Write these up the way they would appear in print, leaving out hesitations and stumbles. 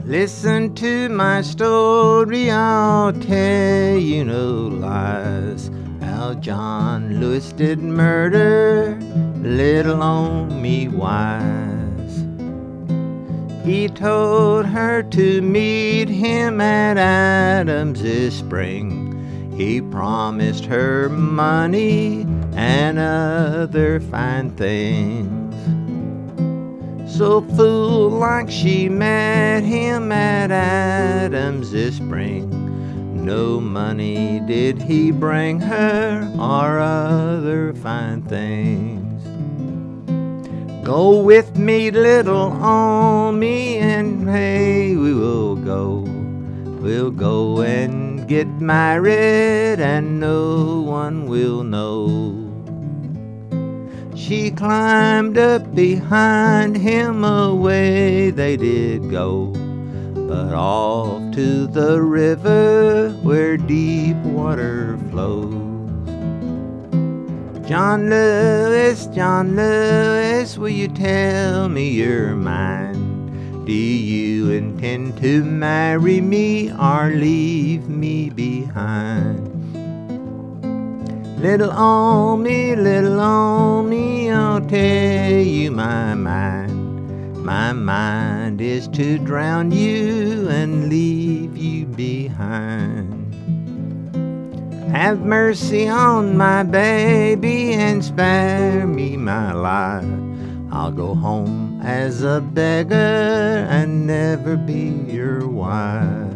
Listen to my story, I'll tell you no lies. How John Lewis did murder little on me wise. He told her to meet him at Adams's spring. He promised her money and other fine things. So fool-like she met him at Adams's spring. No money did he bring her or other fine things. Go with me, little on me, and hey, we will go. We'll go and get married, and no one will know. She climbed up behind him, away they did go, but off to the river where deep water flows. John Lewis, will you tell me your mind? Do you intend to marry me or leave me behind? Little on me, I'll tell you my mind. My mind is to drown you and leave you behind. Have mercy on my baby and spare me my life. I'll go home as a beggar and never be your wife.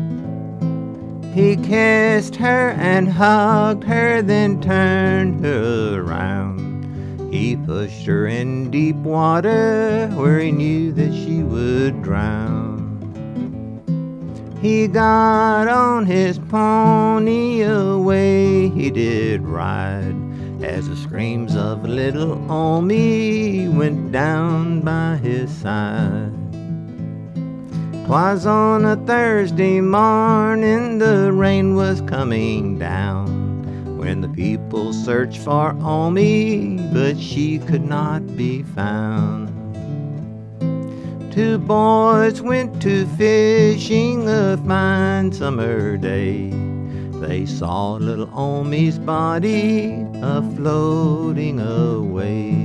He kissed her and hugged her, then turned her around. He pushed her in deep water where he knew that she would drown. He got on his pony, away he did ride, as the screams of little Omi went down by his side. 'Twas on a Thursday morning, the rain was coming down, when the people searched for Omi, but she could not be found. Two boys went to fishing a fine summer day. They saw little Omi's body a-floating away.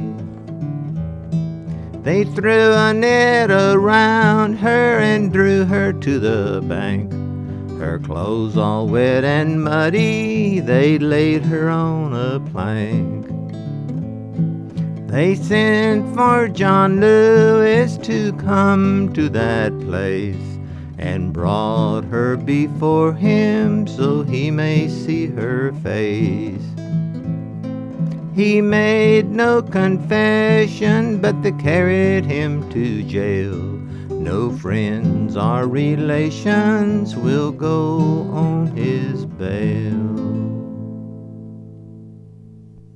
They threw a net around her and drew her to the bank. Her clothes all wet and muddy, they laid her on a plank. They sent for John Lewis to come to that place, and brought her before him so he may see her face. He made no confession, but they carried him to jail. No friends or relations will go on his bail.